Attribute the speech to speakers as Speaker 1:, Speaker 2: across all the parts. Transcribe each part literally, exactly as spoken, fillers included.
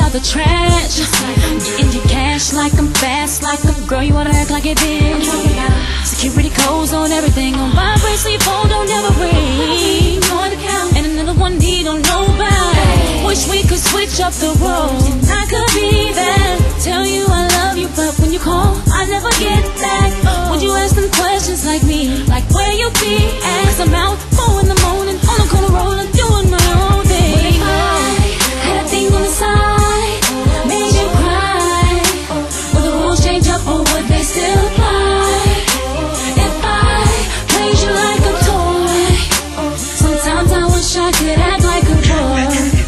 Speaker 1: out the trash. Getting your cash like I'm fast, like I'm girl, you wanna act like it did. Security codes on everything, on vibrate, so your phone don't ever ring. And another one need don't know about. Wish we could switch up the roles, and I could be there. Tell you I love you, but when you call, I never get back. Would you ask them questions like me, like where you be at? Cause I'm out four in the morning, on the corner rolling, doing my own thing. What if I had a thing on the side, made you cry? Would the rules change up or would they still apply? If I played you like a toy, sometimes I wish I could act like a boy.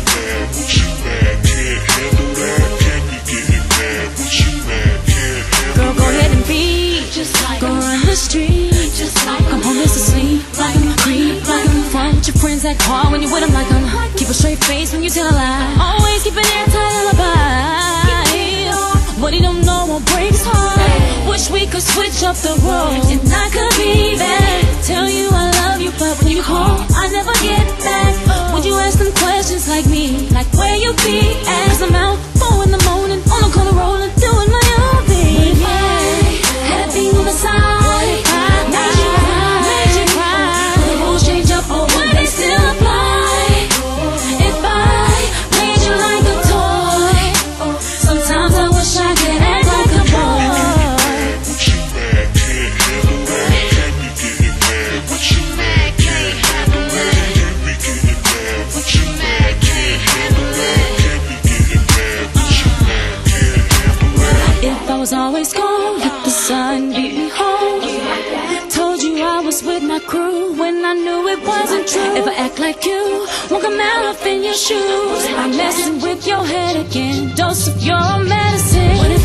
Speaker 1: Girl, go ahead and be just like go run the street, just like I'm homeless asleep, like I'm a creep, like I'm fun with your friends that call when you with them, like I'm keep a straight face when you tell a lie, always keep an airtight alibi. What he don't know won't break his heart. Wish we could switch up the roles, and I could be there. Tell you I love you, but when you call, I never get back. Would you ask them questions like me, like where you be at? Cause I'm out four in the morning, on the corner rolling, doing my own thing. Yeah, had a thing on the side, made you cry, made you cry. Will the rules change up or would they still apply? If I played you like a toy, sometimes I wish I could act like a boy. If I was always gone, let the sun be home. Told you I was with my crew when I knew it wasn't true. If I act like you, won't come out in your shoes. I'm messing with your head again, dose of your medicine. What if